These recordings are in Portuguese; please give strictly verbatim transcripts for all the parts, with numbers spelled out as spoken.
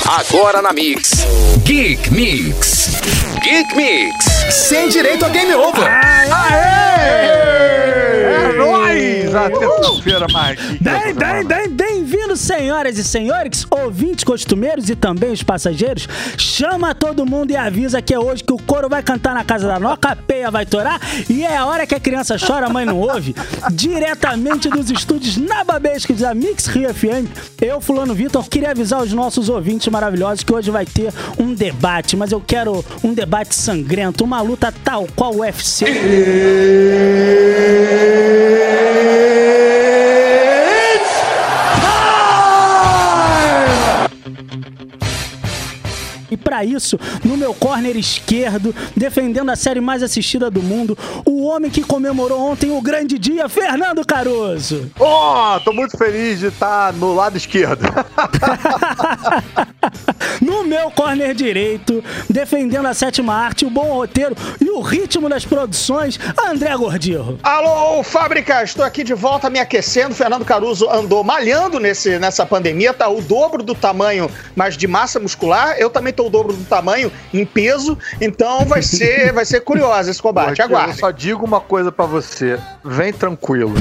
Agora na Mix. Geek Mix. Geek Mix. Sem direito a game over. Aê! É nóis! A terça-feira mais geek. Bem, bem, bem, bem-vindos, senhoras e senhores, ouvintes costumeiros e também os passageiros. Chama todo mundo e avisa que é hoje que o coro vai cantar na casa da Noca, a peia vai torar e é a hora que a criança chora, a mãe não ouve. Diretamente dos estúdios nababescos da Mix Rio F M, eu, Fulano Vitor, queria avisar os nossos ouvintes maravilhosos que hoje vai ter um debate, mas eu quero um debate sangrento, uma luta tal qual o U F C. E pra isso, no meu corner esquerdo, defendendo a série mais assistida do mundo, o homem que comemorou ontem o grande dia, Fernando Caruso. Ó, oh, tô muito feliz de estar no lado esquerdo. No meu corner direito, defendendo a sétima arte, o bom roteiro e o ritmo das produções, André Gordirro. Alô, fábrica, estou aqui de volta me aquecendo. Fernando Caruso andou malhando nesse, nessa pandemia, tá o dobro do tamanho, mas de massa muscular. Eu também tô o dobro do tamanho em peso, então vai ser, vai ser curioso esse combate. Aguarde. Eu só digo uma coisa pra você, vem tranquilo.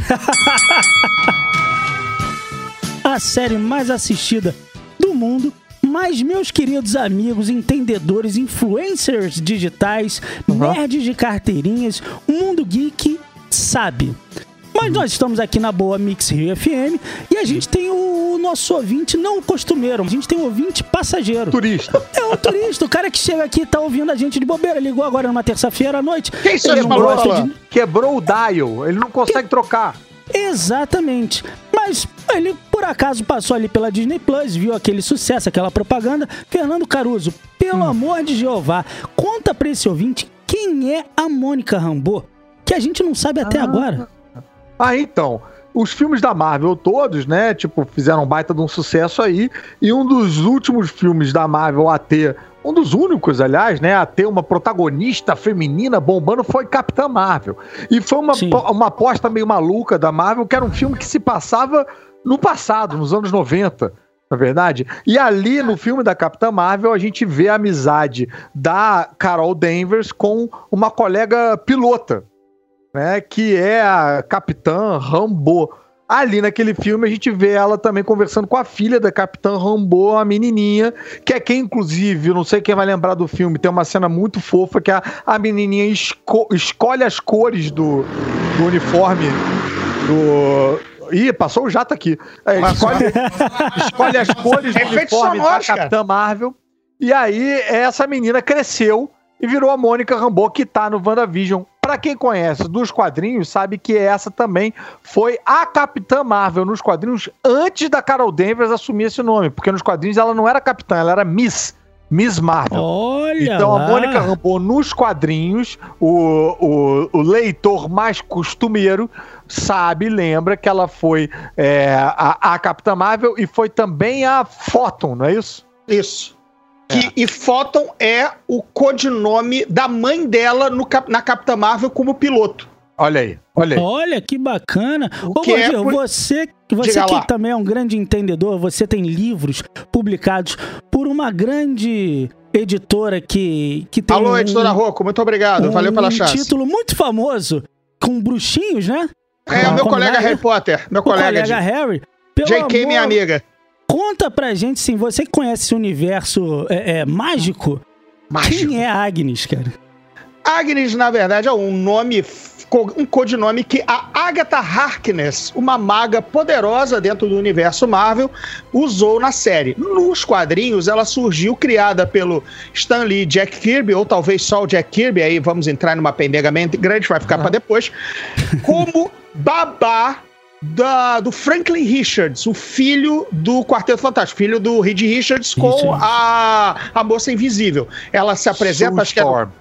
A série mais assistida do mundo. Mas, meus queridos amigos, entendedores, influencers digitais, uhum. nerds de carteirinhas, o mundo geek sabe. Mas nós estamos aqui na boa Mix Rio F M e a gente tem o nosso ouvinte não costumeiro, a gente tem o ouvinte passageiro. Turista. É o turista, o cara que chega aqui e tá ouvindo a gente de bobeira, ligou agora numa terça-feira à noite. Quem você falou, de... Quebrou o dial, ele não consegue que... trocar. Exatamente. Mas ele, por acaso, passou ali pela Disney Plus, viu aquele sucesso, aquela propaganda. Fernando Caruso, pelo hum. amor de Jeová, conta pra esse ouvinte quem é a Mônica Rambeau, que a gente não sabe até ah. agora. Ah, então, os filmes da Marvel todos, né, tipo, fizeram um baita de um sucesso aí, e um dos últimos filmes da Marvel a ter, um dos únicos, aliás, né, a ter uma protagonista feminina bombando foi Capitã Marvel. E foi uma, uma aposta meio maluca da Marvel, que era um filme que se passava no passado, nos anos noventa, na verdade. E ali, no filme da Capitã Marvel, a gente vê a amizade da Carol Danvers com uma colega pilota, né, que é a Capitã Rambeau. Ali naquele filme a gente vê ela também conversando com a filha da Capitã Rambeau, a menininha, que é quem, inclusive, não sei quem vai lembrar do filme, tem uma cena muito fofa que a, a menininha esco, escolhe as cores do, do uniforme do... Ih, passou o jato aqui. É, escolhe, escolhe as cores do é uniforme da Capitã Marvel. E aí essa menina cresceu e virou a Mônica Rambeau, que tá no WandaVision. Pra quem conhece dos quadrinhos, sabe que essa também foi a Capitã Marvel nos quadrinhos antes da Carol Danvers assumir esse nome, porque nos quadrinhos ela não era Capitã, ela era Miss, Miss Marvel. Olha então lá. A Mônica Rambeau nos quadrinhos, o, o, o leitor mais costumeiro sabe, lembra que ela foi é, a, a Capitã Marvel e foi também a Photon, não é isso? Isso. Que, é. E Photon é o codinome da mãe dela no, na Capitã Marvel como piloto. Olha aí, olha aí. Olha que bacana. O Ô, que Gordir, é por... você, você que também é um grande entendedor, você tem livros publicados por uma grande editora que, que tem Alô, um, editora Rocco, muito obrigado, um, valeu pela chance. Um título muito famoso, com bruxinhos, né? É, o meu colega Harry Potter, meu o colega, colega de... Harry. Pelo J K, amor... minha amiga. Conta pra gente, sim, você que conhece esse universo é, é, mágico, mágico, quem é a Agnes, cara? Agnes, na verdade, é um nome, um codinome que a Agatha Harkness, uma maga poderosa dentro do universo Marvel, usou na série. Nos quadrinhos, ela surgiu criada pelo Stan Lee e Jack Kirby, ou talvez só o Jack Kirby, aí vamos entrar numa pendenga grande, vai ficar ah. pra depois, como babá Da, do Franklin Richards, o filho do Quarteto Fantástico, filho do Reed Richards com Isso. a, a Moça Invisível. Ela se apresenta, acho que é, no,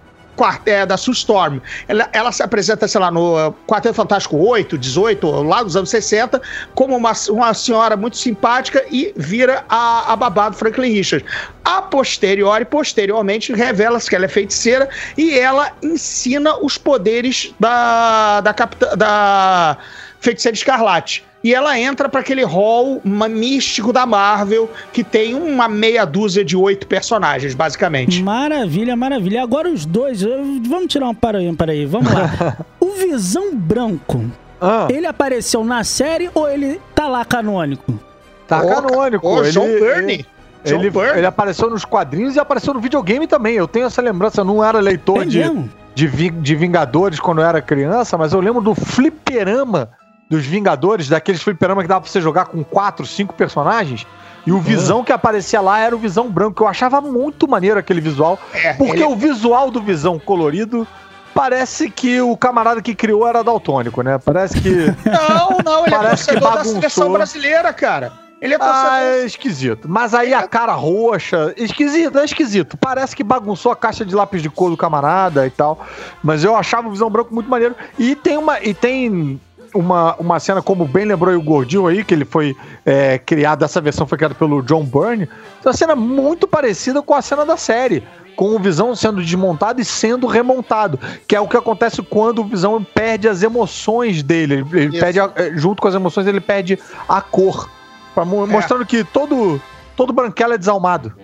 é da Sue Storm. Ela, ela se apresenta, sei lá, no Quarteto Fantástico oito, dezoito, lá dos anos sessenta, como uma, uma senhora muito simpática e vira a, a babá do Franklin Richards. A posteriori, posteriormente, revela-se que ela é feiticeira e ela ensina os poderes da, da, capita, da Feiticeira Escarlate. e ela entra para aquele hall uma, místico da Marvel, que tem uma meia dúzia de oito personagens, basicamente. Maravilha, maravilha. Agora os dois, vamos tirar um para aí, para aí, vamos lá. O Visão Branco, ah. ele apareceu na série ou ele tá lá canônico? Tá oh, canônico. Oh, ele, John Byrne. Ele, ele, ele apareceu nos quadrinhos e apareceu no videogame também. Eu tenho essa lembrança, eu não era leitor é de, de, de Vingadores quando eu era criança, mas eu lembro do fliperama dos Vingadores, daqueles fliperama que dava pra você jogar com quatro, cinco personagens, e o Visão uhum. que aparecia lá era o Visão Branco, que eu achava muito maneiro aquele visual, é, porque ele... o visual do Visão colorido parece que o camarada que criou era daltônico, né? Parece que... Não, não, ele parece é torcedor da seleção brasileira, cara. Ele é torcedor... Ah, é esquisito. Mas aí a cara roxa... Esquisito, é esquisito. Parece que bagunçou a caixa de lápis de cor do camarada e tal. Mas eu achava o Visão Branco muito maneiro. E tem uma... E tem... Uma, uma cena, como bem lembrou o Gordinho aí, que ele foi é, criado, essa versão foi criada pelo John Byrne, uma cena muito parecida com a cena da série, com o Visão sendo desmontado e sendo remontado, que é o que acontece quando o Visão perde as emoções dele, ele, ele perde, a, junto com as emoções, ele perde a cor, pra, é. mostrando que todo, todo branquelo é desalmado.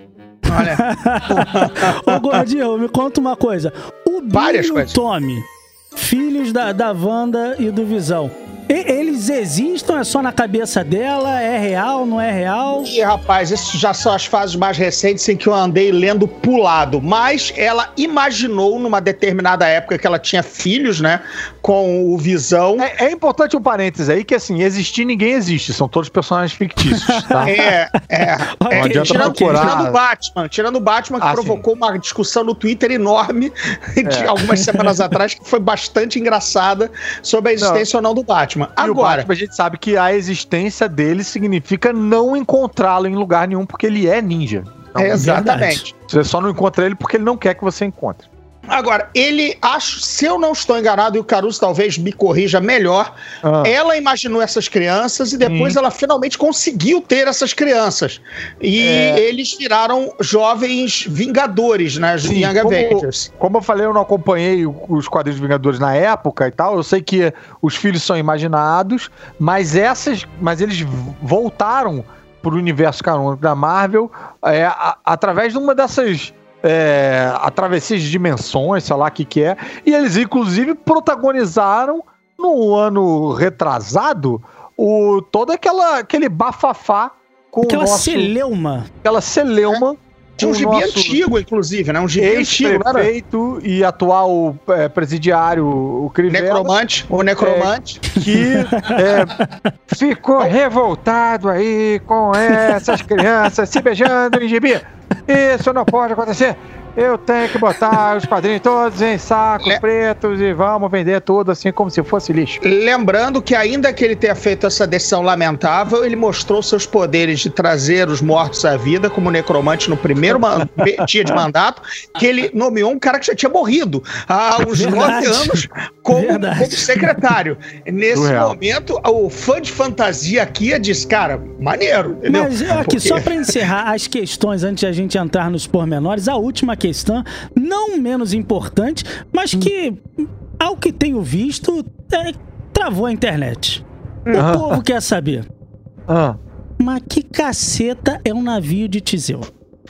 Olha. Ô Gordinho, me conta uma coisa, o Billy e o Tommy, filhos da, da Wanda e do Visão, e, eles existem? É só na cabeça dela? É real? Não é real? Ih, rapaz, essas já são as fases mais recentes em que eu andei lendo pulado. Mas ela imaginou, numa determinada época, que ela tinha filhos, né? Com o Visão. É, é importante um parênteses aí, que assim, existir ninguém existe. São todos personagens fictícios, tá? É, é. Não é adianta tirando, procurar. Tirando o Batman. Tirando o Batman, que ah, provocou sim. uma discussão no Twitter enorme de é. algumas semanas atrás, que foi bastante engraçada, sobre a existência não. ou não do Batman. E Agora, o Batman, a gente sabe que a existência dele significa não encontrá-lo em lugar nenhum, porque ele é ninja. Então, exatamente. Você só não encontra ele porque ele não quer que você encontre. Agora, ele, acho, se eu não estou enganado, e o Caruso talvez me corrija melhor, ah. ela imaginou essas crianças e depois Sim. ela finalmente conseguiu ter essas crianças. E é... eles viraram jovens vingadores, né? Sim, Young como, Avengers. Como eu falei, eu não acompanhei os quadrinhos Vingadores na época e tal. Eu sei que os filhos são imaginados, mas essas, mas eles voltaram para o universo canônico da Marvel é, a, através de uma dessas... É, a travessia de dimensões, sei lá o que que é, e eles inclusive protagonizaram no ano retrasado o, todo aquela, aquele bafafá com aquela o nosso... celeuma. Aquela celeuma. É. Tinha um gibi antigo, inclusive, né? Um gibi antigo, né? Prefeito e atual é, presidiário, o Crivella. Necromante, o Necromante. É, que é, ficou revoltado aí com essas crianças se beijando em gibi. Isso não pode acontecer. Eu tenho que botar os quadrinhos todos em sacos Le... pretos e vamos vender tudo assim como se fosse lixo. Lembrando que ainda que ele tenha feito essa decisão lamentável, ele mostrou seus poderes de trazer os mortos à vida, como necromante no primeiro man... dia de mandato, que ele nomeou um cara que já tinha morrido há uns nove anos como, como secretário. Nesse Surreal. momento, o fã de fantasia aqui disse, cara, maneiro, entendeu? Mas aqui, Porque... só para encerrar as questões, antes de a gente entrar nos pormenores, a última questão questão, não menos importante, mas que, ao que tenho visto, é, travou a internet. O uhum. povo quer saber. Uhum. Mas que caceta é um navio de Teseu?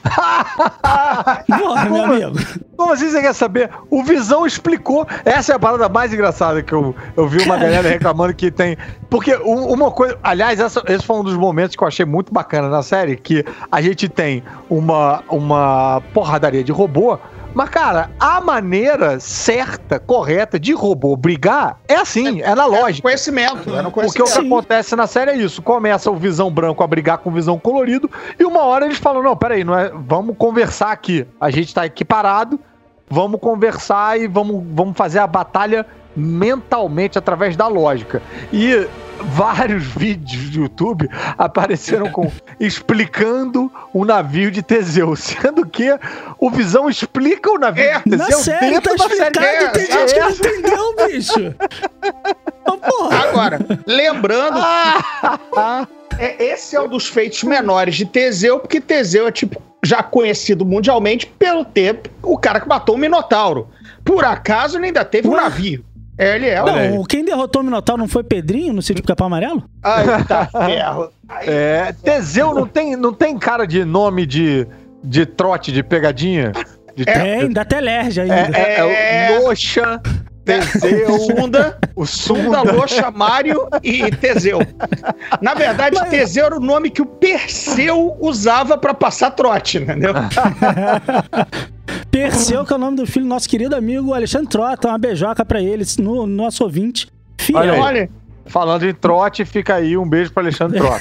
Porra, meu amigo. Como assim você quer saber? O Visão explicou. Essa é a parada mais engraçada que eu, eu vi uma Cara. galera reclamando que tem. Porque uma coisa. Aliás, essa, esse foi um dos momentos que eu achei muito bacana na série. Que a gente tem uma, uma porradaria de robô. Mas, cara, a maneira certa, correta de robô brigar é assim, é, é na lógica. É no conhecimento, é no conhecimento. Porque o que acontece na série é isso. Começa o Visão Branco a brigar com o Visão Colorido e uma hora eles falam, não, peraí, não é, vamos conversar aqui. A gente tá aqui parado, vamos conversar e vamos, vamos fazer a batalha mentalmente através da lógica. E vários vídeos do YouTube apareceram com explicando o navio de Teseu, sendo que o Visão explica o navio é, de Teseu na série, dentro tá da série. É, tem gente que não entendeu, bicho. Oh, porra. Agora, lembrando é, esse é um dos feitos menores de Teseu, porque Teseu é tipo já conhecido mundialmente pelo ter o cara que matou o Minotauro. Por acaso ele ainda teve Ué? um navio. É, ele é. Não, quem derrotou o Minotauro não foi Pedrinho no Sítio do Capão Amarelo? Ai, tá ferro. É, Teseu não tem, não tem cara de nome de, de trote, de pegadinha? De Tem, da Telerge ainda. É, é, é o Loxa, Teseu, o Sunda, o Sunda, Loxa, Mário e Teseu. Na verdade, Mas... Teseu era o nome que o Perseu usava pra passar trote, entendeu? Perseu, que é o nome do filho do nosso querido amigo Alexandre Trota. Uma beijoca pra ele, no, no nosso ouvinte. Fiel. Olha, aí, Olha. Falando em trote, fica aí um beijo pra Alexandre Trota.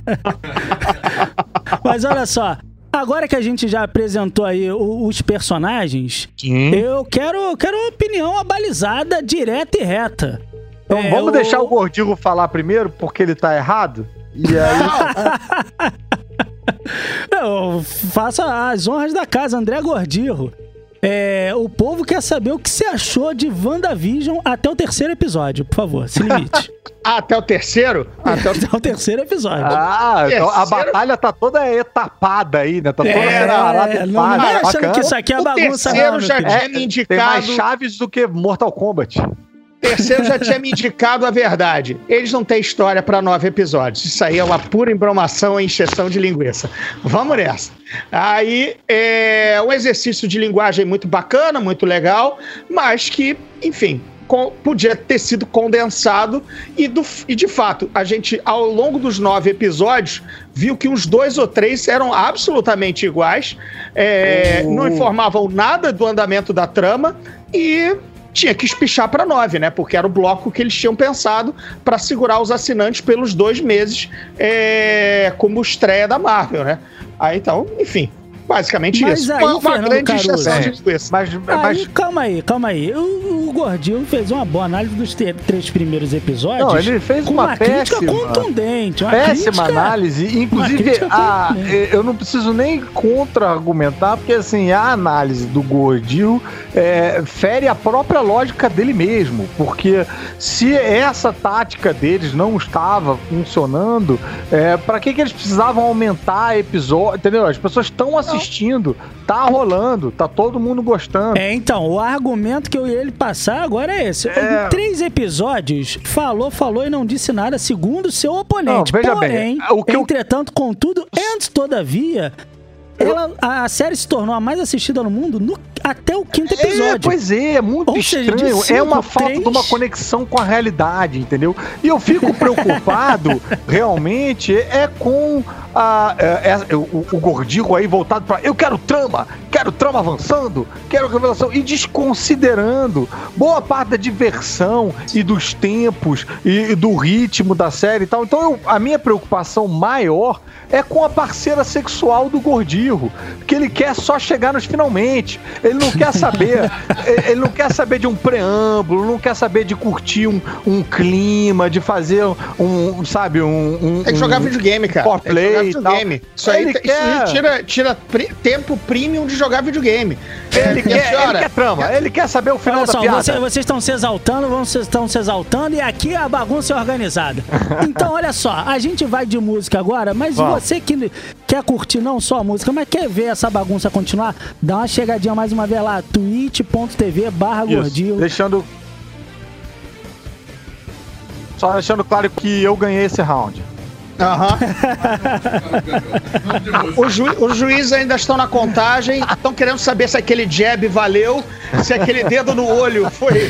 Mas olha só, agora que a gente já apresentou aí os personagens, Sim. eu quero, quero uma opinião abalizada, direta e reta. Então É, vamos o- deixar o Gordinho falar primeiro, porque ele tá errado? E aí... Eu faço as honras da casa, André Gordirro. É, o povo quer saber o que você achou de WandaVision até o terceiro episódio, por favor, se limite. Ah, até o terceiro? Até o... Até o terceiro episódio. Ah, então a Terceiro- batalha tá toda etapada aí, né? Tá toda É, separada é, em não, não fases, vai achando bacana. que isso aqui é O bagunça, terceiro não, meu já filho. tinha É, me tem indicado. mais chaves do que Mortal Kombat. terceiro já tinha me indicado a verdade. Eles não têm história pra nove episódios. Isso aí é uma pura embromação e encheção de linguiça. Vamos nessa. Aí é um exercício de linguagem muito bacana, muito legal, mas que, enfim, com- podia ter sido condensado e, do- e, de fato, a gente, ao longo dos nove episódios, viu que uns dois ou três eram absolutamente iguais, é, Oh. não informavam nada do andamento da trama e tinha que espichar para nove, né? Porque era o bloco que eles tinham pensado para segurar os assinantes pelos dois meses é, como estreia da Marvel, né? Aí então, enfim, basicamente Mas isso. aí, uma, uma Fernando grande Caruso, exceção de é. linguiça. Mas, Aí, mas calma aí, calma aí. O, o Gordinho fez uma boa análise dos te- três primeiros episódios. Não, ele fez com uma uma crítica péssima- contundente. Uma péssima crítica... análise. Inclusive, crítica a, contundente. eu não preciso nem contra-argumentar, porque assim, a análise do Gordil é, fere a própria lógica dele mesmo. Porque se essa tática deles não estava funcionando, é, para que, que eles precisavam aumentar episódio? Entendeu? As pessoas estão assistindo, tá rolando, tá todo mundo gostando. É, então, o argumento que eu ia ele passar agora é esse. É. Em três episódios, falou, falou e não disse nada, segundo o seu oponente. Não, veja bem, Porém, o que eu- entretanto, contudo, antes, todavia, ela, a, a série se tornou a mais assistida no mundo no- até o quinto É, episódio. pois é, é muito Ou seja, de estranho. cinco, é uma falta três. de uma conexão com a realidade, entendeu? E eu fico preocupado, realmente, é com a, é, é, o, o Gordigo aí voltado pra. Eu quero trama, quero trama avançando, quero revelação. E desconsiderando boa parte da diversão e dos tempos e, e do ritmo da série e tal. Então, eu- a minha preocupação maior é com a parceira sexual do Gordirro, que ele quer só chegar nos finalmente. Ele não quer saber, ele ele não quer saber de um preâmbulo, não quer saber de curtir um, um clima, de fazer um, sabe, um... um Tem que jogar um videogame, cara. Tem que foreplay jogar e tal. videogame. Isso aí, Ele isso quer- aí tira, tira pri- tempo premium de jogar videogame. Ele, É, quer, minha senhora, ele quer trama, ele quer saber o final Olha da só, piada. você- vocês estão se exaltando, vocês estão se exaltando e aqui a bagunça é organizada. Então, olha só, a gente vai de música agora, mas Vamos. você que quer curtir não só a música, mas quer ver essa bagunça continuar, dá uma chegadinha mais uma vez lá, twitch.tv barra Isso, gordinho. deixando... Só deixando claro que eu ganhei esse round. Aham. Os, ju- os juízes ainda estão na contagem, estão querendo saber se aquele jab valeu, se aquele dedo no olho foi.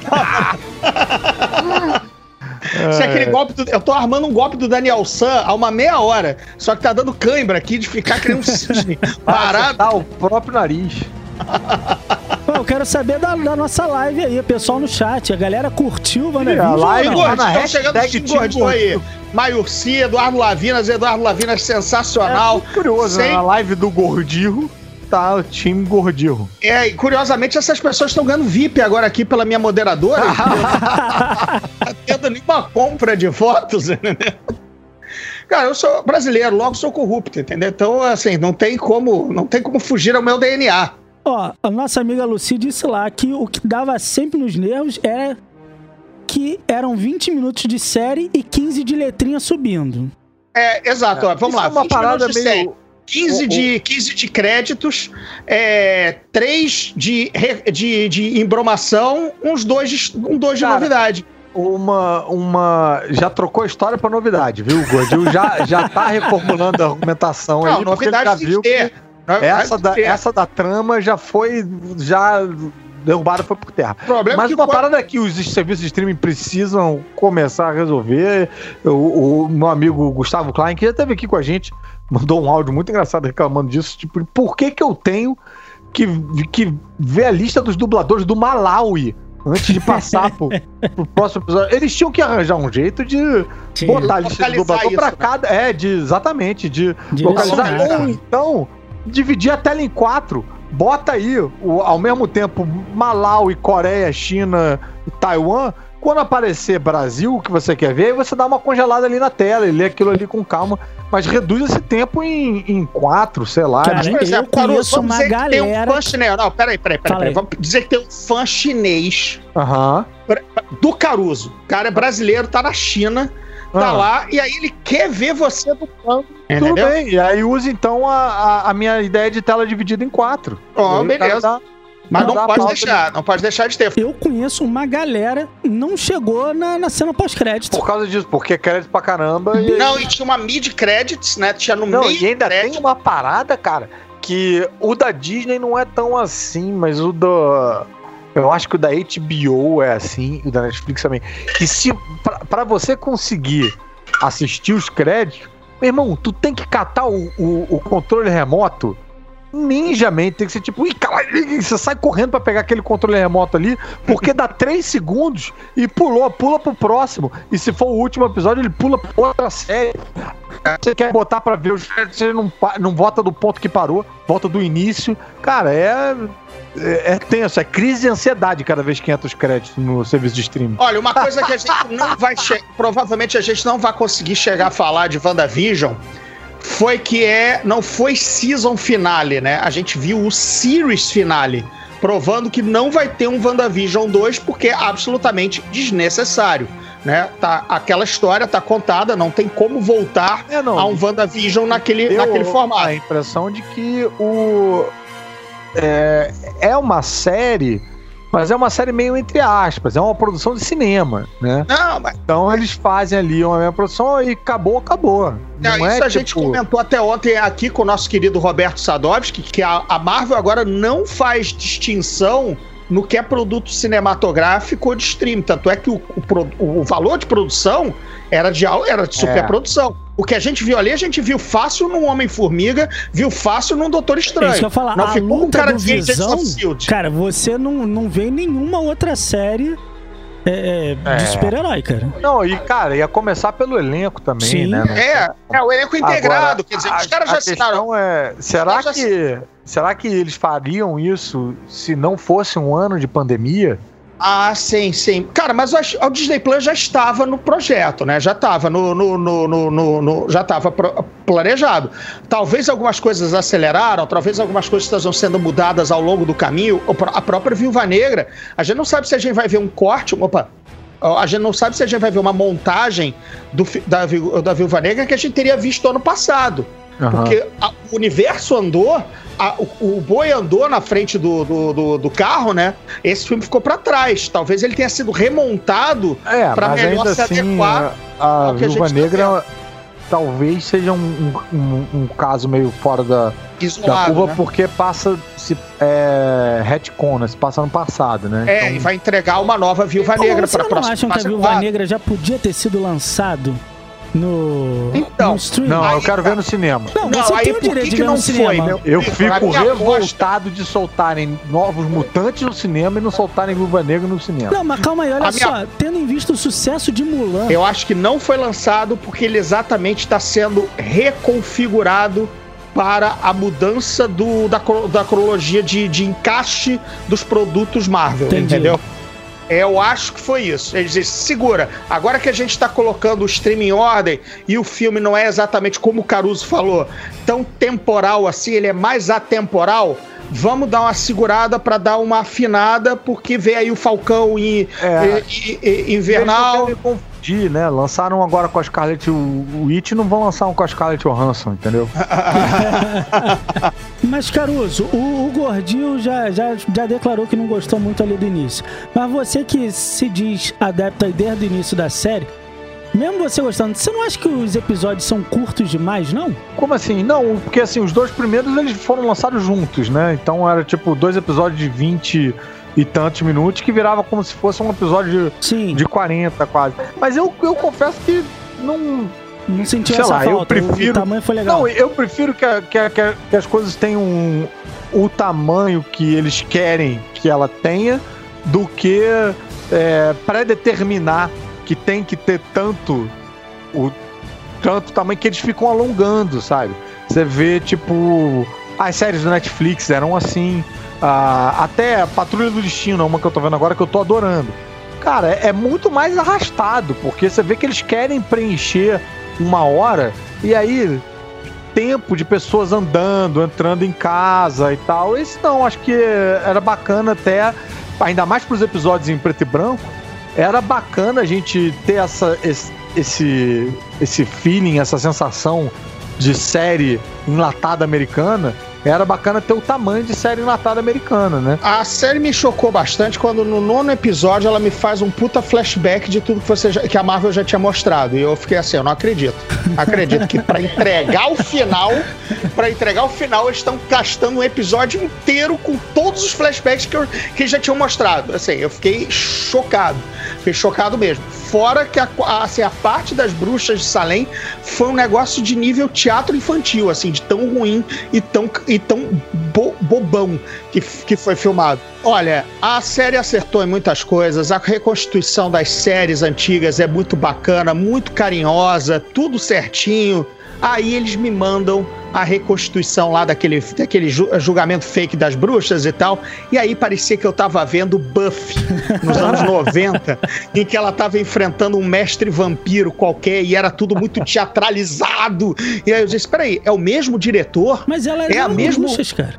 Se aquele golpe do, eu tô armando um golpe do Daniel San há uma meia hora, só que tá dando cãibra aqui de ficar criando um cisne parado. Tá o próprio nariz. Pô, eu quero saber da, da nossa live aí, o pessoal no chat, a galera curtiu o a WandaVision? live ou Tem não? tá na gordinho, estão chegando hashtag os gordinhos aí. Team Maiurci, Eduardo Lavinas, Eduardo Lavinas É sensacional. muito curioso, né? Sem- Na live do Gordirro, tá o time Gordirro. É, e curiosamente essas pessoas estão ganhando V I P agora aqui pela minha moderadora. Tá tendo nenhuma compra de votos, entendeu? Cara, eu sou brasileiro, logo sou corrupto, entendeu? Então, assim, não tem como, não tem como fugir ao meu D N A. Ó, a nossa amiga Lucy disse lá que o que dava sempre nos nervos era que eram vinte minutos de série e quinze de letrinha subindo. É, exato, ó, vamos Isso lá. é uma vinte parada minutos de meio... série. quinze, de, quinze de créditos, é, três de, de, de embromação, uns dois de, um dois de Cara, novidade. Uma, uma. Já trocou a história pra novidade, viu? O Godil já, já tá reformulando a argumentação Não, aí, porque ele novidade já tem viu que ter. que essa da, essa da trama já foi. Já derrubada, foi por terra. Problema Mas que uma quando- parada que os serviços de streaming precisam começar a resolver. O, o meu amigo Gustavo Klein, que já esteve aqui com a gente, mandou um áudio muito engraçado reclamando disso. Tipo, por que que eu tenho que, que ver a lista dos dubladores do Malawi antes de passar pro, pro próximo episódio? Eles tinham que arranjar um jeito de Sim. botar a lista de Localizar dublador isso, pra né? cada. É, de, exatamente, de Direcionar, localizar. cara. Ou então, dividir a tela em quatro. Bota aí, o, ao mesmo tempo, Malawi, Coreia, China e Taiwan. Quando aparecer Brasil, o que você quer ver, aí você dá uma congelada ali na tela e lê aquilo ali com calma. Mas reduz esse tempo em, em quatro, sei lá. Cara, Mas, Por exemplo, eu Caruso, conheço vamos uma dizer que tem um galera fã chinês. Não, peraí, peraí, peraí. Fala peraí. aí. Vamos dizer que tem um fã chinês Aham. do Caruso. O cara é brasileiro, tá na China, tá Ah. lá, e aí ele quer ver você do plano. Tudo Entendeu? bem. E aí usa então a, a, a minha ideia de tela dividida em quatro. Ó, E aí o cara beleza. dá- Mas não dá a pode pauta deixar, não pode deixar de ter. Eu conheço uma galera não chegou na, na cena pós-crédito. Por causa disso, porque é crédito pra caramba. E, Não, e tinha uma mid-credits, né? Tinha no não, meio e ainda crédito. tem uma parada, cara, que o da Disney não é tão assim, mas o da... Eu acho que o da H B O é assim, e o da Netflix também. Que se pra, pra você conseguir assistir os créditos, meu irmão, tu tem que catar o, o, o controle remoto ninjamente, tem que ser tipo, ih, caralho, você sai correndo pra pegar aquele controle remoto ali, porque dá três segundos e pulou, pula pro próximo. E se for o último episódio, ele pula pra outra série. Você quer botar pra ver os créditos, você não, pa- não volta do ponto que parou, volta do início. Cara, é. É, é tenso, é crise de ansiedade cada vez que entra os créditos no serviço de streaming. Olha, uma coisa que a gente não vai chegar, provavelmente a gente não vai conseguir chegar a falar de WandaVision, foi que é, não foi season finale, né? A gente viu o series finale, provando que não vai ter um WandaVision dois porque é absolutamente desnecessário, né? Tá, aquela história tá contada, não tem como voltar É, não, a um WandaVision naquele, Deu naquele a formato. impressão de que o é, é uma série, mas é uma série meio entre aspas, é uma produção de cinema, né? Não, mas Então eles fazem ali uma mesma produção e acabou, acabou. Não, Não isso é a gente tipo- comentou até ontem aqui com o nosso querido Roberto Sadovski, que a, a Marvel agora não faz distinção no que é produto cinematográfico ou de stream. Tanto é que o, o, pro- o valor de produção era de, al- era de superprodução. O que a gente viu ali, a gente viu fácil num Homem-Formiga, viu fácil num Doutor É Estranho. isso que eu ia falar. Não A ficou com luta cara do de Agents Visão, of Shield. cara, você não, não vê nenhuma outra série é, é, de É. super-herói, cara. Não, e cara, ia começar pelo elenco também, Sim. né? Não- É, é o elenco integrado. Agora, quer dizer, a- os caras a já assinaram. questão é, será Os caras já que será que eles fariam isso se não fosse um ano de pandemia? Ah, sim, sim. Cara, mas o Disney Plus já estava no projeto, né? Já estava no, no, no, no, no- no- já estava pro- planejado. Talvez algumas coisas aceleraram, talvez algumas coisas estejam sendo mudadas ao longo do caminho. O pró- A própria Viúva Negra, a gente não sabe se a gente vai ver um corte, opa, a gente não sabe se a gente vai ver uma montagem do, fi- da, Viú- da Viúva Negra que a gente teria visto ano passado. Aham. Porque a- o universo andou, a- o, o boi andou na frente do, do, do- do carro, né? Esse filme ficou pra trás. Talvez ele tenha sido remontado É, pra mas melhor ainda se assim, adequar a, a ao que a Viúva gente tá Negra talvez seja um, um, um- um caso meio fora da, da isolado, curva, né? porque passa se é, retcon, né? Se passa no passado, né? É, Então, e vai entregar uma nova Viúva Pô, Negra vocês pra não próxima acham que a fase Viúva quatro? Negra já podia ter sido lançado no, Então, no stream? Não, eu Aí quero tá. ver no cinema. Não, Não, você aí tem o por direito que de que ver não no foi, cinema. meu? Eu A fico minha revoltado de soltarem novos mutantes no cinema e não soltarem Viúva Negra no cinema. Não, mas calma aí, olha A minha- só. Tendo em vista o sucesso de Mulan, Eu acho que não foi lançado porque ele exatamente está sendo reconfigurado para a mudança do, da, cro- da cronologia de, de encaixe dos produtos Marvel, Entendi. entendeu? Eu acho que foi isso. Eles dizem, segura, agora que a gente está colocando o streaming em ordem e o filme não é exatamente como o Caruso falou, tão temporal assim, ele é mais atemporal, vamos dar uma segurada pra dar uma afinada, porque veio aí o Falcão e, É. e- e- e- Invernal. Eles não querem confundir, né? Lançaram agora com a Scarlett Witch e não vão lançar um com a Scarlett Johansson, entendeu? Mas, Caruso, o, o Gordinho já, já, já declarou que não gostou muito ali do início. Mas você que se diz adepto aí desde o início da série, mesmo você gostando, você não acha que os episódios são curtos demais, não? Como assim? Não, porque assim, os dois primeiros eles foram lançados juntos, né? Então era tipo dois episódios de vinte e tantos minutos que virava como se fosse um episódio de, Sim. de quarenta quase. Mas eu, eu confesso que não... Não sentiu sei essa lá, eu falta, o- prefiro- o tamanho foi legal. Não, eu prefiro que, a- que, a- que, a- que as coisas tenham um- o tamanho que eles querem que ela tenha do que é, pré-determinar que tem que ter tanto o tanto tamanho que eles ficam alongando, sabe? Você vê, tipo, as séries do Netflix eram assim, ah, até a Patrulha do Destino, uma que eu tô vendo agora que eu tô adorando. Cara, é, é muito mais arrastado, porque você vê que eles querem preencher uma hora e aí tempo de pessoas andando, entrando em casa e tal. Esse não, acho que era bacana até, ainda mais pros episódios em preto e branco, era bacana a gente ter essa, esse, esse, esse feeling, essa sensação de série enlatada americana. Era bacana ter o tamanho de série enlatada americana, né? A série me chocou bastante quando no nono episódio ela me faz um puta flashback de tudo que, você já- que a Marvel já tinha mostrado. E eu fiquei assim, eu não acredito. Acredito que pra entregar o final, pra entregar o final, eles estão gastando um episódio inteiro com todos os flashbacks que, eu, que já tinham mostrado. Assim, eu fiquei chocado. Fiquei chocado mesmo. Fora que a, a, assim, a parte das bruxas de Salem foi um negócio de nível teatro infantil, assim, de tão ruim e tão, e tão bo, bobão que, que foi filmado. Olha, a série acertou em muitas coisas, a reconstituição das séries antigas é muito bacana, muito carinhosa, tudo certinho. Aí eles me mandam a reconstituição lá daquele, daquele ju- julgamento fake das bruxas e tal. E aí parecia que eu tava vendo Buffy nos anos noventa, em que ela tava enfrentando um mestre vampiro qualquer e era tudo muito teatralizado. E aí eu disse, peraí, é o mesmo diretor? Mas ela É a mesma- bruxas, cara.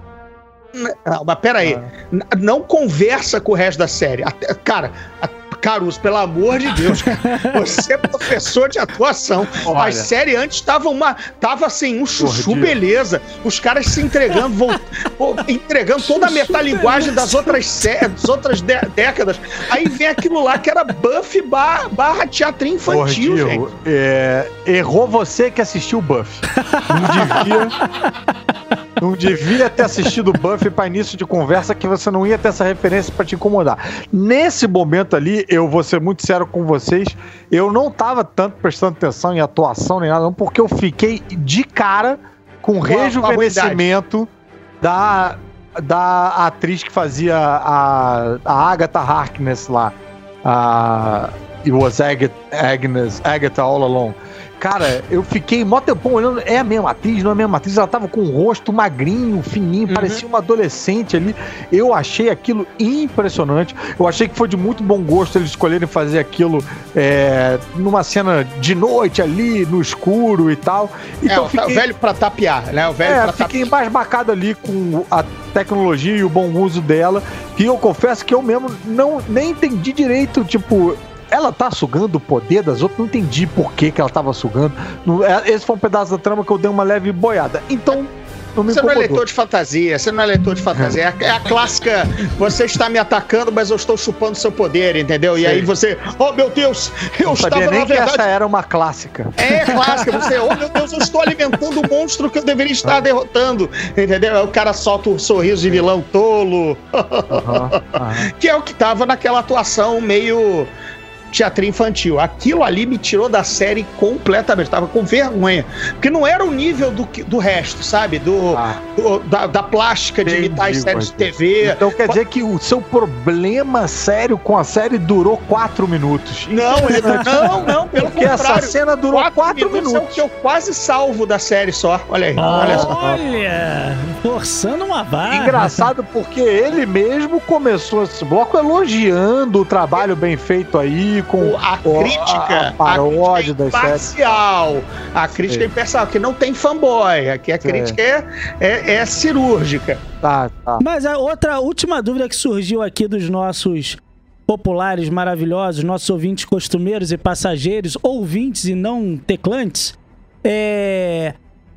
Não, mas peraí, N- não conversa com o resto da série. Até- cara, a- Caruso, pelo amor de Deus, cara, você é professor de atuação. Olha. A série antes tava uma, tava assim, um chuchu, Gordinho. beleza. Os caras se entregando, vol- pô, entregando toda a metalinguagem das outras, sé- das outras dé- décadas. Aí vem aquilo lá que era Buffy barra, barra teatrinho infantil, Gordinho, gente. é, errou você que assistiu o Buffy. Não devia. Não devia ter assistido o Buffy para início de conversa, que você não ia ter essa referência para te incomodar. Nesse momento ali, eu vou ser muito sério com vocês, eu não tava tanto prestando atenção em atuação nem nada, não, porque eu fiquei de cara com o Com a- com a rejuvenescimento da, da atriz que fazia a, a Agatha Harkness lá. A It Was Agatha, Agnes, Agatha All Along. Cara, eu fiquei mó tempão olhando. É a mesma atriz, não é a mesma atriz. Ela tava com o rosto magrinho, fininho, parecia uma adolescente ali. Eu achei aquilo impressionante. Eu achei que foi de muito bom gosto eles escolherem fazer aquilo é, numa cena de noite ali, no escuro e tal. É, Então o, fiquei, o velho pra tapear, né? O velho é, pra tapear. fiquei embasbacado ali com a tecnologia e o bom uso dela. E eu confesso que eu mesmo não, nem entendi direito, tipo. Ela tá sugando o poder das outras, não entendi por que, que ela tava sugando. Não- é- Esse foi um pedaço da trama que eu dei uma leve boiada. Então, não me Você não é incomodou. leitor de fantasia, você não é leitor de fantasia. É a, é a clássica, você está me atacando, mas eu estou chupando seu poder, entendeu? E Sei. aí você, oh meu Deus, eu Não estava sabia nem na que verdade... essa era uma clássica. É clássica, você, oh meu Deus, eu estou alimentando o monstro que eu deveria estar derrotando, entendeu? Aí o cara solta um sorriso de vilão tolo, Aham, aham. que é o que tava naquela atuação meio teatro infantil. Aquilo ali me tirou da série completamente, tava com vergonha, porque não era o nível do, que- do resto, sabe? Do, Ah. do- da, da plástica de Entendi, imitar as séries de Gordinho. T V. Então quer dizer que o seu problema sério com a série durou quatro minutos. Não, ele- não, não, pelo Porque essa contrário. cena durou quatro É o minutos. que eu quase salvo da série só. Olha aí, olha só. Olha, forçando uma barra. Engraçado porque ele mesmo começou esse bloco elogiando o trabalho bem feito aí, com a o- crítica, a, a paródia a crítica das séries. imparcial. A crítica Sei. é imparcial, que não tem fanboy. Aqui a Sei. crítica é, é, é cirúrgica. Tá, tá. Mas a outra última dúvida que surgiu aqui dos nossos populares maravilhosos, nossos ouvintes costumeiros e passageiros, ouvintes e não teclantes, é...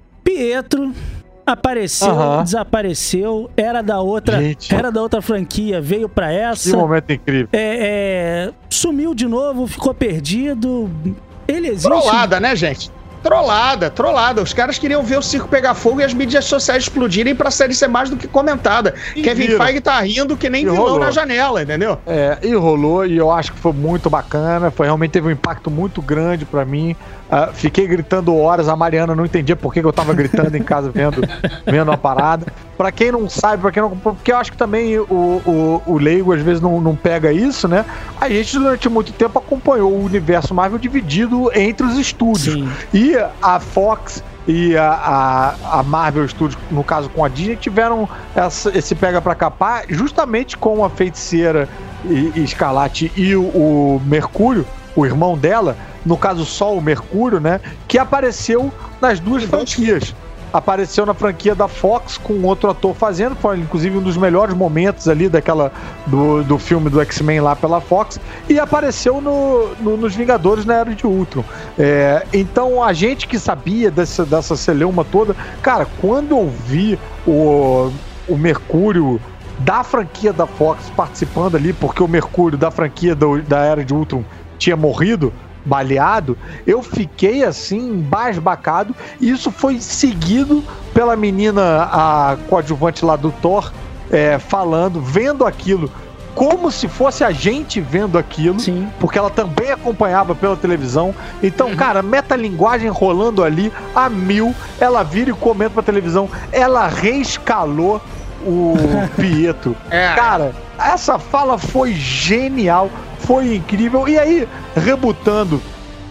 Pietro apareceu, Aham. desapareceu, era da outra, Gente. era da outra franquia, veio pra Que essa, momento incrível. é, é, sumiu de novo, ficou perdido. Ele existe. Trollada, né, gente? Trollada, trollada. Os caras queriam ver o circo pegar fogo e as mídias sociais explodirem pra série ser mais do que comentada. E Kevin viram. Feige tá rindo que nem E vilão rolou. na janela, entendeu? É, e rolou, e eu acho que foi muito bacana, foi realmente teve um impacto muito grande pra mim. Ah, fiquei gritando horas, a Mariana não entendia por que que eu tava gritando em casa vendo, vendo a parada. Pra quem não sabe, pra quem não. Porque eu acho que também o, o, o leigo às vezes não, não pega isso, né? A gente durante muito tempo acompanhou o universo Marvel dividido entre os estúdios. Sim. E a Fox e a, a, a Marvel Studios, no caso com a Disney, tiveram essa- esse pega pra capar justamente com a Feiticeira e, e Escarlate e o, o Mercúrio, o irmão dela, no caso só o Mercúrio, né? Que apareceu nas duas franquias. Apareceu na franquia da Fox com outro ator fazendo, foi inclusive um dos melhores momentos ali daquela do, do filme do X-Men lá pela Fox, e apareceu no, no- nos Vingadores na Era de Ultron. É, então a gente que sabia dessa, dessa celeuma toda, cara, quando eu vi o, o Mercúrio da franquia da Fox participando ali, porque o Mercúrio da franquia do- da Era de Ultron tinha morrido, baleado, eu fiquei assim, embasbacado, e isso foi seguido pela menina, a coadjuvante lá do Thor, é, falando, vendo aquilo, como se fosse a gente vendo aquilo, Sim. porque ela também acompanhava pela televisão. Então, cara, metalinguagem rolando ali a mil, ela vira e comenta pra televisão, ela reescalou o Pietro. É. Cara, essa fala foi genial, foi incrível. E aí, rebutando,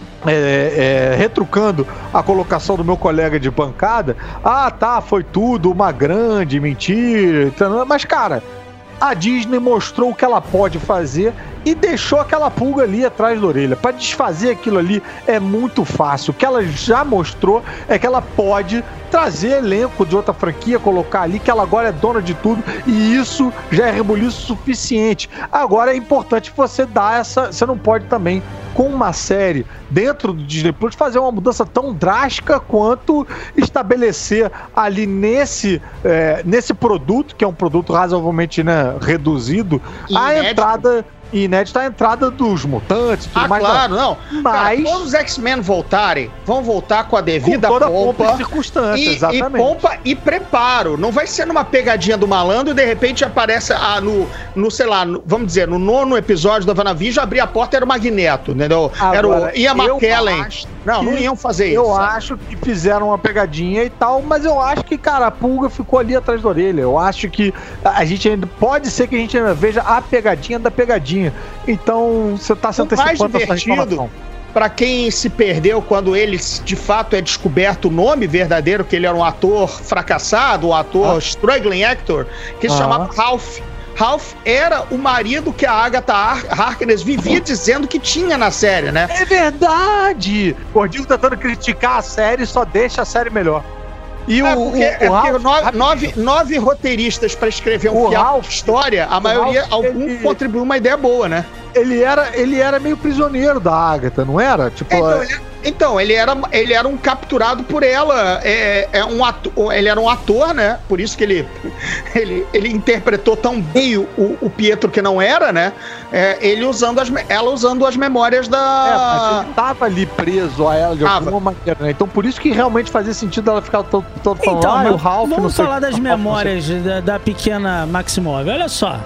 é, é, retrucando a colocação do meu colega de bancada, ah, tá, foi tudo uma grande mentira, mas, cara, a Disney mostrou o que ela pode fazer e deixou aquela pulga ali atrás da orelha. Pra desfazer aquilo ali é muito fácil. O que ela já mostrou é que ela pode trazer elenco de outra franquia, colocar ali, que ela agora é dona de tudo, e isso já é rebuliço suficiente. Agora é importante você dar essa... Você não pode também, com uma série dentro do Disney Plus, fazer uma mudança tão drástica quanto estabelecer ali nesse, é, nesse produto, que é um produto razoavelmente, né, reduzido, a Inédito. entrada inédita, a entrada dos mutantes, tudo Ah, mais. claro, não. Mas- Cara, quando os X-Men voltarem, vão voltar com a Com devida toda a pompa e pompa. circunstância, E, e exatamente. pompa e preparo. Não vai ser numa pegadinha do malandro e de repente aparece ah, no, no, sei lá, no- vamos dizer, no nono episódio da WandaVision, abrir a porta era o Magneto, entendeu? era o Agora, Ian eu McKellen. acho Não, não que- iam fazer Eu isso. acho que fizeram uma pegadinha e tal, mas eu acho que, cara, a pulga ficou ali atrás da orelha. Eu acho que a gente ainda. Pode ser que a gente ainda veja a pegadinha da pegadinha. Então, você tá se O mais antecipando essa divertido, reclamação. pra quem se perdeu quando ele de fato é descoberto o nome verdadeiro, que ele era um ator fracassado, um ator Ah. struggling actor, que se Ah. chamava Ralph. Ralph era o marido que a Agatha Har- Harkness vivia dizendo que tinha na série, né? É verdade! O Gordinho tentando criticar a série só deixa a série melhor. E É o, porque, o, é porque Ralph- nove, nove, nove roteiristas pra escrever um O fiapo Ralph- de história, a maioria, Ralph, algum ele- contribuiu uma ideia boa, né? ele era, ele era meio prisioneiro da Agatha, não era? Tipo, Então, ele, então, ele era, ele era um capturado por ela. É, é um ator, ele era um ator, né? Por isso que ele, ele, ele interpretou tão bem o, o Pietro que não era, né? É, ele usando as, me- ela usando as memórias É, mas da. ele tava ali preso a ela de Tava. alguma maneira, né? Então por isso que realmente fazia sentido ela ficar todo, todo falando, Então, ah, mas o Ralph, não vamos sei o falar que, das o Ralph, não sei memórias da, da pequena Maximov. Olha só.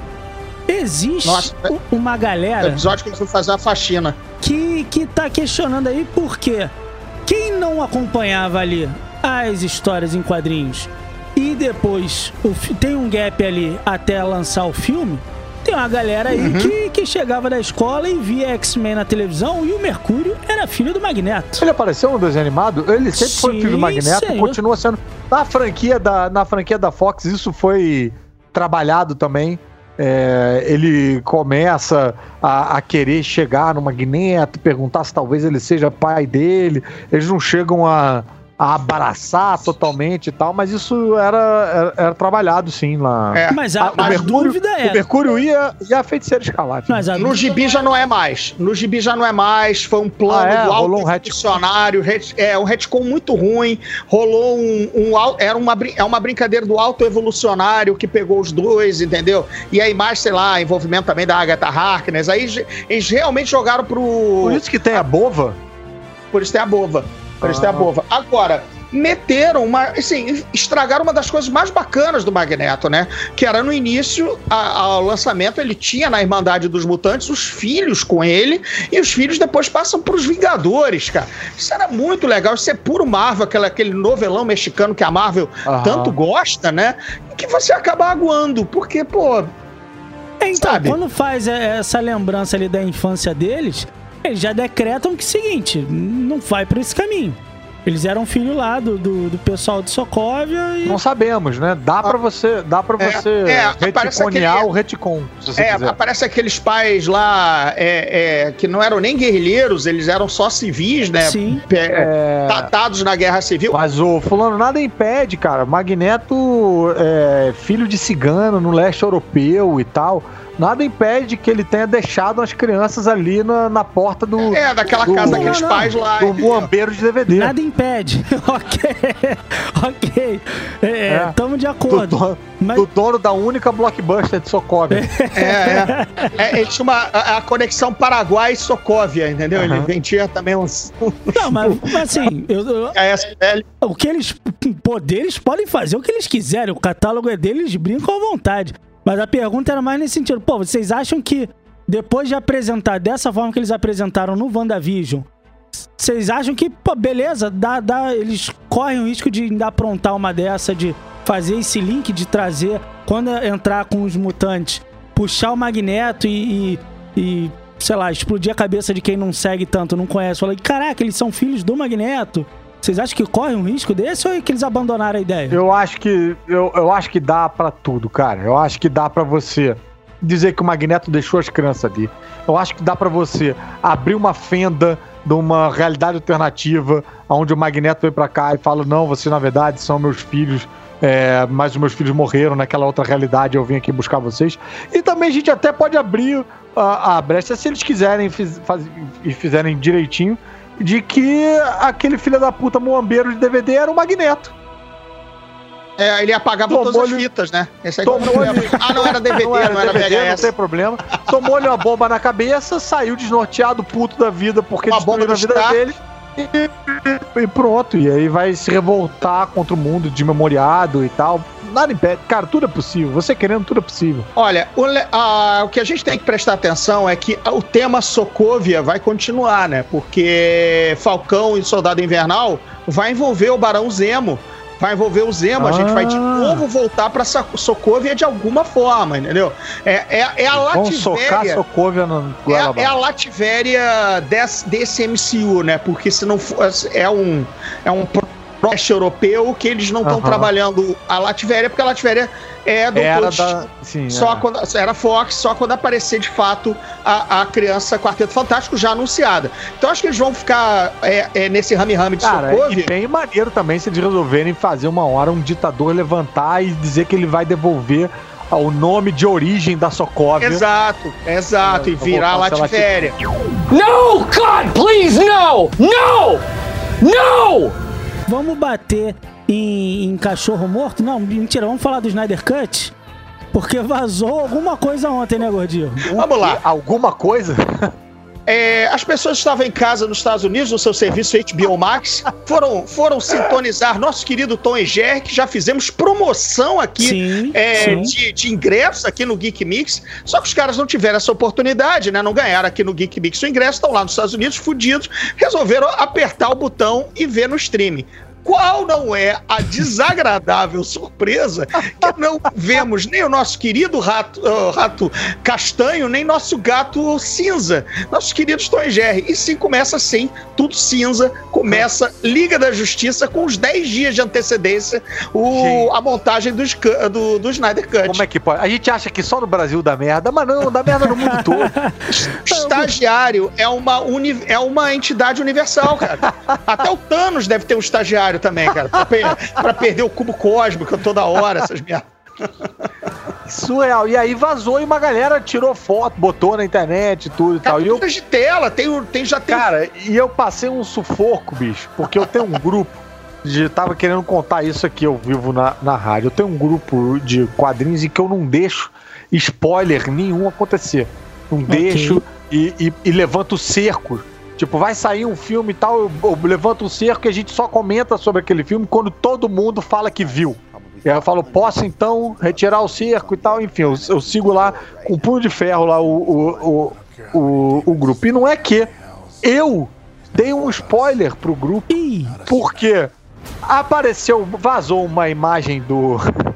Existe Nossa. u- uma O galera episódio que ele foi fazer a faxina. que, que tá questionando aí por quê. Quem não acompanhava ali as histórias em quadrinhos e depois o fi- tem um gap ali até lançar o filme, tem uma galera aí Uhum. que, que chegava da escola e via X-Men na televisão e o Mercúrio era filho do Magneto. Ele apareceu no desenho animado, ele sempre foi Sim, filho do Magneto, senhor. continua sendo. Na franquia, da, na franquia da Fox, isso foi trabalhado também. É, ele começa a, a querer chegar no Magneto, perguntar se talvez ele seja pai dele. Eles não chegam a, a abraçar totalmente e tal, mas isso era, era, era trabalhado sim lá. É. Mas a, a, a Mercúrio, dúvida é... O Mercúrio ia, ia a Feiticeira Escarlate. Mas a no gibi já não é mais. No gibi já não é mais. Foi um plano ah, é? do alto um funcionário. É um retcon muito ruim. Rolou um... um era uma, é uma brincadeira do alto evolucionário que pegou os dois, entendeu? E aí mais, sei lá, envolvimento também da Agatha Harkness. Aí eles realmente jogaram pro... Por isso que tem a Bova? Por isso tem a Bova. Por isso tem a Bova. Agora, meteram uma... Assim, estragaram uma das coisas mais bacanas do Magneto, né? Que era no início, ao lançamento, ele tinha na Irmandade dos Mutantes os filhos com ele, e os filhos depois passam pros Vingadores, cara. Isso era muito legal. Isso é puro Marvel, aquele, aquele novelão mexicano que a Marvel Aham. tanto gosta, né? E que você acaba aguando, porque, pô... Então, sabe? quando faz essa lembrança ali da infância deles, eles já decretam que é o seguinte, não vai por esse caminho. Eles eram filho lá do, do, do pessoal de Sokovia e... Não sabemos, né? Dá pra você, dá pra É, você é, aparece retconear aquele- o retcon, se você É, quiser. aparece aqueles pais lá é, é, que não eram nem guerrilheiros, eles eram só civis, né? Sim. Pe- É. Tratados na Guerra Civil. Mas o fulano nada impede, cara. Magneto é filho de cigano no leste europeu e tal. Nada impede que ele tenha deixado as crianças ali na, na porta do... É, daquela do- casa daqueles Não, não. pais lá. do entendeu? muambeiro de D V D. Nada impede. ok. ok. É, É. tamo de Do, acordo. dono, Mas- do dono da única blockbuster de Sokovia. É, é. É, ele tinha uma, a, a conexão Paraguai e Sokovia, entendeu? Ele Aham. vendia também uns... Não, mas assim, eu, eu- A S L. o que eles... Poder, eles podem fazer o que eles quiserem. O catálogo é deles, eles brincam à vontade. Mas a pergunta era mais nesse sentido. Pô, vocês acham que depois de apresentar dessa forma que eles apresentaram no WandaVision, vocês acham que, pô, beleza, dá, dá, eles correm o risco de ainda aprontar uma dessa, de fazer esse link, de trazer, quando entrar com os mutantes, puxar o Magneto e, e, e, sei lá, explodir a cabeça de quem não segue tanto, não conhece. Falar, caraca, eles são filhos do Magneto. Vocês acham que correm um risco desse ou é que eles abandonaram a ideia? Eu acho que eu, eu acho que dá pra tudo, cara. Eu acho que dá pra você dizer que o Magneto deixou as crianças ali. Eu acho que dá pra você abrir uma fenda de uma realidade alternativa, onde o Magneto vem pra cá e fala: não, vocês na verdade são meus filhos, é, mas os meus filhos morreram naquela outra realidade, eu vim aqui buscar vocês. E também a gente até pode abrir a, a brecha, se eles quiserem fiz, faz, e fizerem direitinho, de que aquele filho da puta muambeiro de D V D era o Magneto. É, ele apagava Tomou todas as ele- fitas, né? Esse aí Tomou qual é o ele- problema? Ah, não era D V D, não era, D V D, V H não S. tem problema. Tomou-lhe uma bomba na cabeça, saiu desnorteado, puto da vida, porque Uma bomba destruíram a no vida Stark. dele. E, e pronto. E aí vai se revoltar contra o mundo desmemoriado e tal. Nada impede. Cara, tudo é possível. Você querendo, tudo é possível. Olha, o, le- a- o que a gente tem que prestar atenção é que o tema Sokovia vai continuar, né? Porque Falcão e Soldado Invernal vai envolver o Barão Zemo. Vai envolver o Zemo, a gente vai de Ah. novo voltar pra Sa- Sokovia de alguma forma, entendeu? É, é, é a Vamos socar Lativéria. Sokovia no É, a- Guanabara. é a Lativéria desse, desse M C U, né? Porque se não for, é um é um projeto europeu que eles não estão Aham. trabalhando a Lativéria, porque a Lativéria é do Era Coach- da... Sim, só é. quando era Fox, só quando aparecer de fato a, a criança Quarteto Fantástico já anunciada. Então acho que eles vão ficar é, é, nesse rame-rame de Cara, Sokovia. e bem maneiro também se eles resolverem fazer uma hora um ditador levantar e dizer que ele vai devolver o nome de origem da Sokovia. Exato, exato, e Vou virar a voltar, sei lá, Lativéria. No, God, please, no! No! No! Vamos bater em, em cachorro morto? Não, mentira, vamos falar do Snyder Cut? Porque vazou alguma coisa ontem, né, Gordinho? Vamos lá. Alguma coisa? É, as pessoas estavam em casa nos Estados Unidos, no seu serviço H B O Max, foram, foram sintonizar nosso querido Tom e Jerry, que já fizemos promoção aqui Sim, é, sim. De, de ingressos aqui no Geek Mix, só que os caras não tiveram essa oportunidade, né? Não ganharam aqui no Geek Mix o ingresso, estão lá nos Estados Unidos, fudidos, resolveram apertar o botão e ver no streaming. Qual não é a desagradável surpresa que não vemos nem o nosso querido rato, uh, rato castanho, nem nosso gato cinza, nossos queridos Tom e Jerry. E sim, começa assim, tudo cinza, começa Liga da Justiça com uns dez dias de antecedência o, a montagem dos, do, do Snyder Cut. Como é que pode? A gente acha que só no Brasil dá merda, mas não, dá merda no mundo todo. Estagiário é uma, uni, é uma entidade universal, cara. Até o Thanos deve ter um estagiário também, cara, pra, pra perder o cubo cósmico toda hora, essas merdas. Surreal. E aí vazou e uma galera tirou foto, botou na internet e tudo e tal. E eu... de tela, tem, tem, já tem... Cara, e eu passei um sufoco, bicho, porque eu tenho um grupo de... Tava querendo contar isso aqui ao vivo na, na rádio. Eu tenho um grupo de quadrinhos em que eu não deixo spoiler nenhum acontecer. Não okay. deixo e, e, e levanto o cerco. Tipo, vai sair um filme e tal, eu, eu levanto o cerco e a gente só comenta sobre aquele filme quando todo mundo fala que viu. E aí eu falo, posso então retirar o cerco e tal, enfim, eu, eu sigo lá com um punho de ferro lá o, o, o, o, o grupo. E não é que eu dei um spoiler pro grupo, porque apareceu, vazou uma imagem do,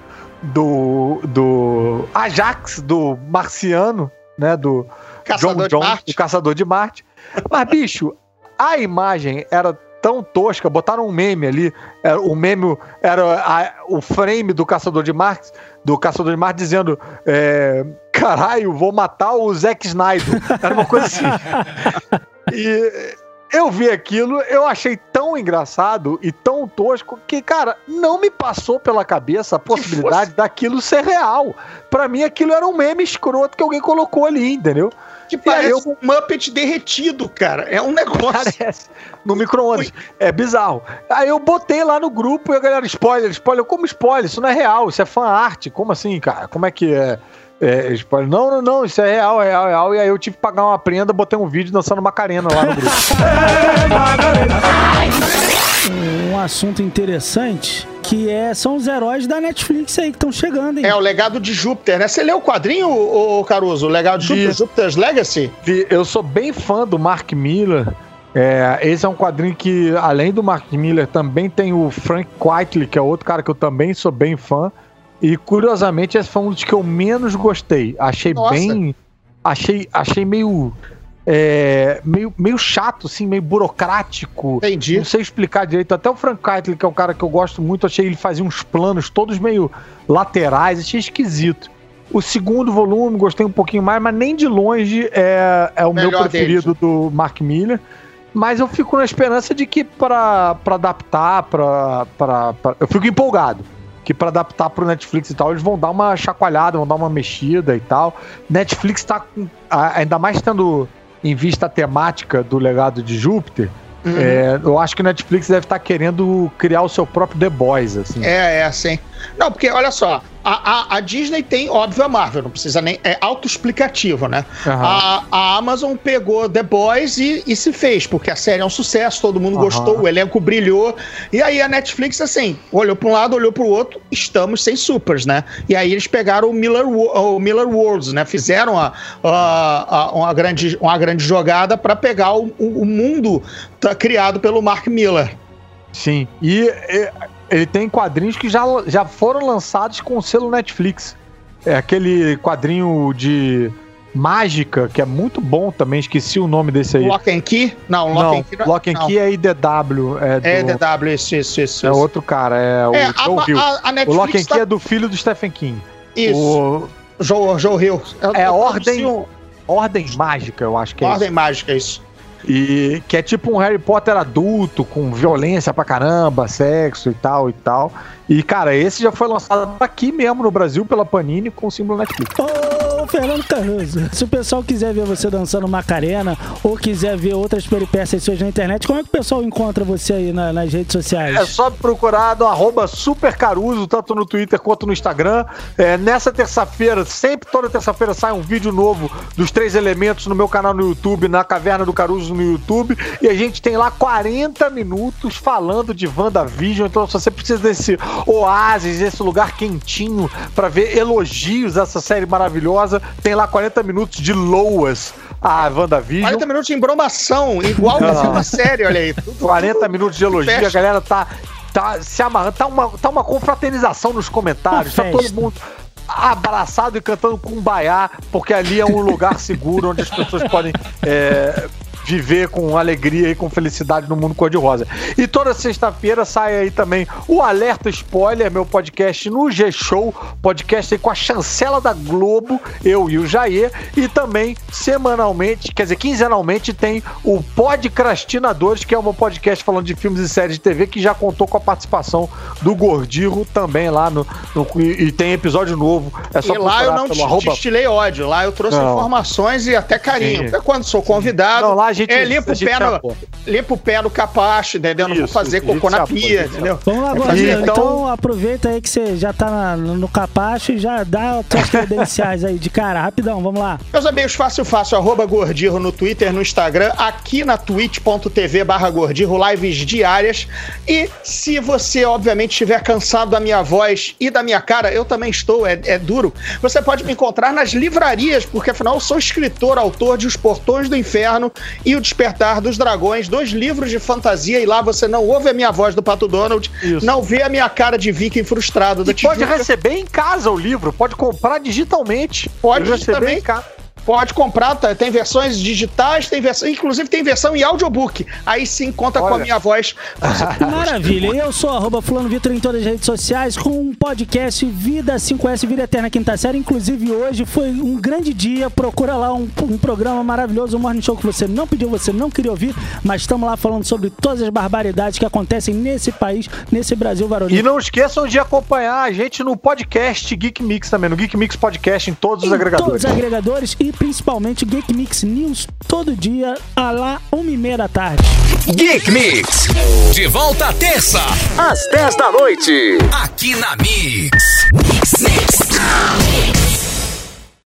do, do Ajax, do Marciano, né, do Caçador John de John, Marte. o Caçador de Marte. Mas, bicho, a imagem era tão tosca, botaram um meme ali, era, o meme era a, o frame do Caçador de Marte, do Caçador de Marte dizendo é, caralho, vou matar o Zack Snyder. Era uma coisa assim. E eu vi aquilo, eu achei tão engraçado e tão tosco que, cara, não me passou pela cabeça a possibilidade daquilo ser real. Pra mim, aquilo era um meme escroto que alguém colocou ali, entendeu? Que parece eu... um Muppet derretido, cara. É um negócio. Parece. No micro-ondas. É bizarro. Aí eu botei lá no grupo e a galera, spoiler, spoiler. Como spoiler? Isso não é real, isso é fan art. Como assim, cara? Como é que é? É, spoiler. Não, não, não, isso é real, é real, é real. E aí eu tive que pagar uma prenda, botei um vídeo dançando Macarena lá no grupo. Um assunto interessante que é, são os heróis da Netflix aí que estão chegando, hein? É, o Legado de Júpiter, né? Você leu o quadrinho, ô, Caruso? O Legado de Júpiter, Júpiter's Legacy? Eu sou bem fã do Mark Miller. É, esse é um quadrinho que, além do Mark Miller, também tem o Frank Quitely, que é outro cara que eu também sou bem fã. E, curiosamente, esse foi um dos que eu menos gostei. Achei Nossa. bem... Achei, achei meio... É, meio, meio chato, assim, meio burocrático. Entendi. Não sei explicar direito. Até o Frank Quitely, que é um cara que eu gosto muito, achei ele fazia uns planos todos meio laterais, achei esquisito. O segundo volume, gostei um pouquinho mais, mas nem de longe é, é o Melhor meu preferido deles. Do Mark Miller. Mas eu fico na esperança de que para adaptar, pra, pra, pra, eu fico empolgado. Que pra adaptar pro Netflix e tal, eles vão dar uma chacoalhada, vão dar uma mexida e tal. Netflix tá com, ainda mais tendo em vista a temática do Legado de Júpiter, uhum. é, eu acho que o Netflix deve estar querendo criar o seu próprio The Boys, assim. É, é, sim. Não, porque, olha só, a, a, a Disney tem, óbvio, a Marvel, não precisa nem... É autoexplicativo, né? Uhum. A, a Amazon pegou The Boys e, e se fez, porque a série é um sucesso, todo mundo uhum. gostou, o elenco brilhou. E aí a Netflix, assim, olhou para um lado, olhou para o outro, estamos sem supers, né? E aí eles pegaram o Miller, o Miller Worlds, né? Fizeram a, a, a, uma, grande, uma grande jogada para pegar o, o mundo tá, criado pelo Mark Miller. Sim, e... e... ele tem quadrinhos que já, já foram lançados com o selo Netflix. É aquele quadrinho de mágica, que é muito bom também, esqueci o nome desse aí. Lock and Key? Não, Lock não, and Key não. Lock and Key é I D W. É, do, é I D W, isso, isso, isso. É outro cara, é o é, Joe a, Hill. A, a o Lock and tá... Key é do filho do Stephen King. Isso, o... Joe, Joe Hill. Eu, é eu Ordem, um... Ordem Mágica, eu acho que é Ordem isso. Mágica, isso. E que é tipo um Harry Potter adulto, com violência pra caramba, sexo e tal e tal. E, cara, esse já foi lançado aqui mesmo no Brasil pela Panini com o símbolo Netflix. Ô, Fernando Caruso, se o pessoal quiser ver você dançando Macarena ou quiser ver outras peripécias suas na internet, como é que o pessoal encontra você aí na, nas redes sociais? É só procurar no arroba supercaruso, tanto no Twitter quanto no Instagram. É, nessa terça-feira, sempre toda terça-feira sai um vídeo novo dos Três Elementos no meu canal no YouTube, na Caverna do Caruso no YouTube. E a gente tem lá quarenta minutos falando de WandaVision. Então, se você precisa desse oásis, esse lugar quentinho pra ver elogios a essa série maravilhosa, tem lá quarenta minutos de loas a WandaVision. quarenta minutos de embromação, igual a uma série, olha aí. Tudo, quarenta tudo, minutos de elogio, a galera tá tá se amarrando, tá uma, tá uma confraternização nos comentários, tá todo mundo abraçado e cantando Kumbaya, porque ali é um lugar seguro onde as pessoas podem é, viver com alegria e com felicidade no mundo cor-de-rosa. E toda sexta-feira sai aí também o Alerta Spoiler, meu podcast no G-Show, podcast aí com a chancela da Globo, eu e o Jair, e também semanalmente, quer dizer, quinzenalmente tem o Podcrastinadores, que é um podcast falando de filmes e séries de T V, que já contou com a participação do Gordirro também lá no, no e, e tem episódio novo. É só e lá eu não pelo te, arroba... destilei ódio, lá eu trouxe não. informações e até carinho. Até quando sou convidado, não, lá a gente, é, limpa, a o pé no, limpa o pé no capacho, entendeu? Não vou fazer cocô na pia, entendeu? Vamos lá, Gordinho. Então... então aproveita aí que você já tá na, no capacho e já dá as suas credenciais aí de cara, rapidão, vamos lá. Meus amigos, fácil, fácil, arroba Gordirro no Twitter, no Instagram, aqui na twitch.tv barra Gordirro, lives diárias. E se você, obviamente, estiver cansado da minha voz e da minha cara, eu também estou, é, é duro, você pode me encontrar nas livrarias, porque afinal eu sou escritor, autor de Os Portões do Inferno e O Despertar dos Dragões, dois livros de fantasia, e lá você não ouve a minha voz do Pato Donald, isso. Não vê a minha cara de viking frustrado. E pode receber em casa o livro, pode comprar digitalmente. Pode receber em casa. Pode comprar, tá? Tem versões digitais, tem versão, inclusive tem versão em audiobook. Aí sim conta Olha. com a minha voz. Maravilha. Eu sou arroba Fulano Vitor em todas as redes sociais com um podcast Vida cinco S, Vida Eterna Quinta Série. Inclusive hoje foi um grande dia. Procura lá um, um programa maravilhoso, um morning show que você não pediu, você não queria ouvir, mas estamos lá falando sobre todas as barbaridades que acontecem nesse país, nesse Brasil varonil. E não esqueçam de acompanhar a gente no podcast Geek Mix também, no Geek Mix Podcast em todos os em agregadores. Todos os agregadores e principalmente Geek Mix News todo dia, a lá uma e meia da tarde. Geek Mix, de volta à terça, às dez da noite, aqui na Mix. Mix, Mix.